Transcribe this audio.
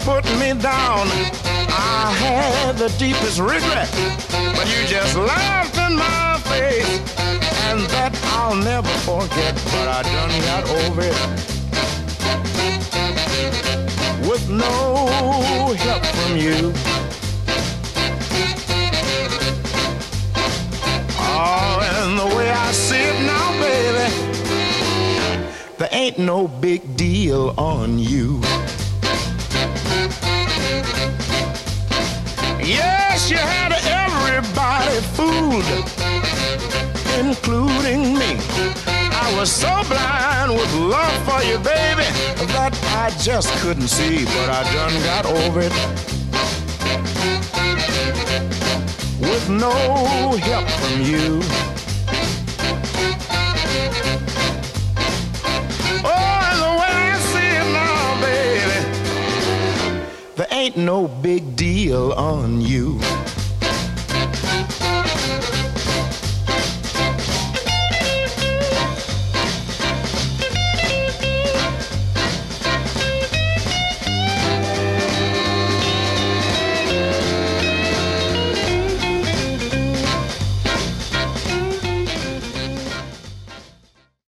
put me down. I had the deepest regret, but you just laughed in my face, and that I'll never forget. But I done got over it with no help from you. Oh, and the way I see it now, baby, there ain't no big deal on you. Yes, you had everybody fooled, including me. I was so blind with love for you, baby, that I just couldn't see. But I done got over it with no help from you. Oh, and the way I see it now, baby, there ain't no big deal on you.